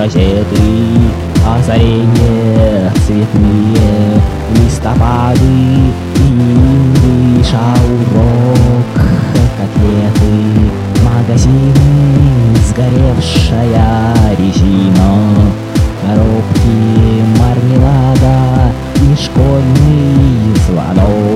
газеты, озарения цветные, листопады и лиша урок, котлеты, магазины, сгоревшая резина, коробки мармелада и школьный звонок.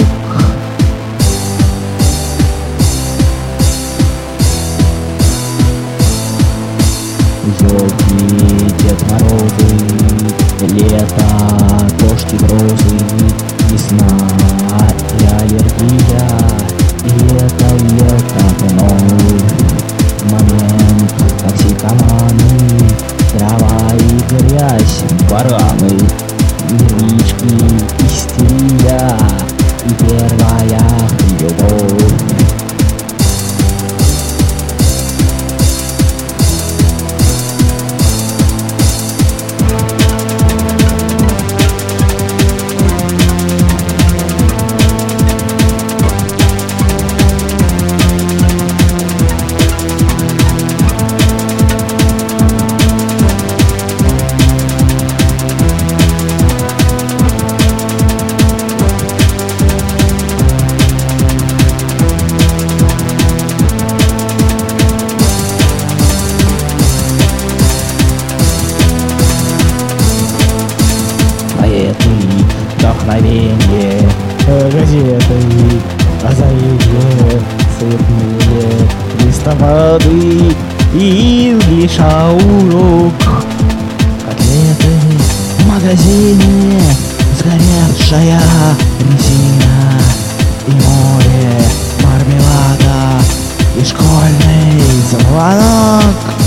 Елки, Дед Морозы, лето, дождь и грозы, весна и аллергия, и это иной момент токсикоманы, трава и грязь, бараны, нервички, истерия и первая любовь. Вдохновение, газеты, озарения цветные, листопады и лиша урок, котлеты в магазине, сгоревшая резина и море мармелада и школьный звонок.